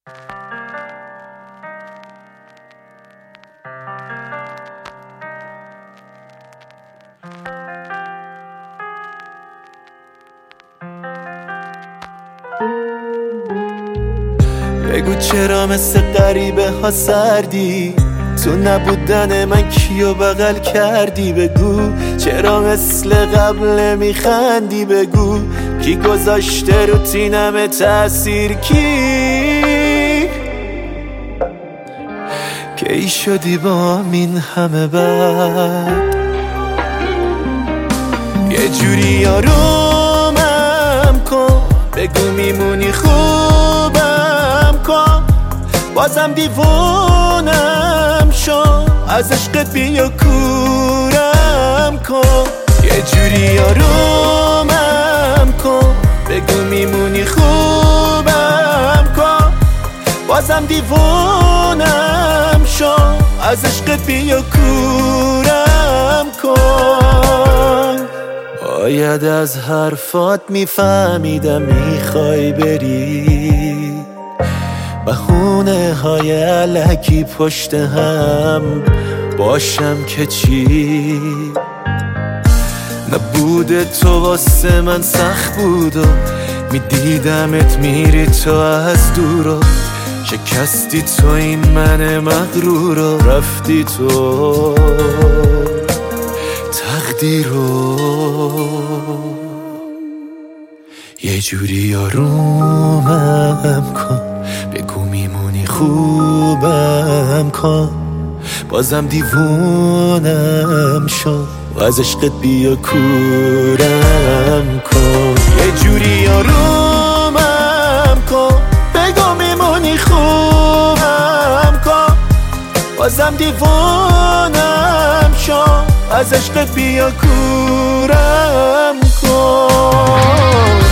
بگو چرا مثل غریبه ها سردی، تو نبودن من کیو بغل کردی. بگو چرا مثل قبل میخندی، بگو کی گذاشته رو تینم تأثیر، کی شدی با این همه بد. یه جوری آرومم کن، بگو میمونی خوبم کن. بازم دیوونم شو، از عشقت بیا کورم کن. یه جوری آرومم کن، بگو میمونی خوبم کن. بازم دیوونم شو، از عشقت بیا کورم کن. باید از حرفات میفهمیدم میخوای بری، بهونه های الکی پشت هم باشم که چی. نبوده تو واسه من سخت بود و میدیدمت میری تو از دورا. شکستی تو این من مغرور و رفتی تو تقدیر رو. یه جوری آرومم کن، بگو میمونی خوبم کن. بازم دیوونم شو، از عشقت بیا کورم کن. یه جوری آرومم کن، بگو میمونی خوبم کن. بازم دیوونم شو، از عشقت بیا کورم کن.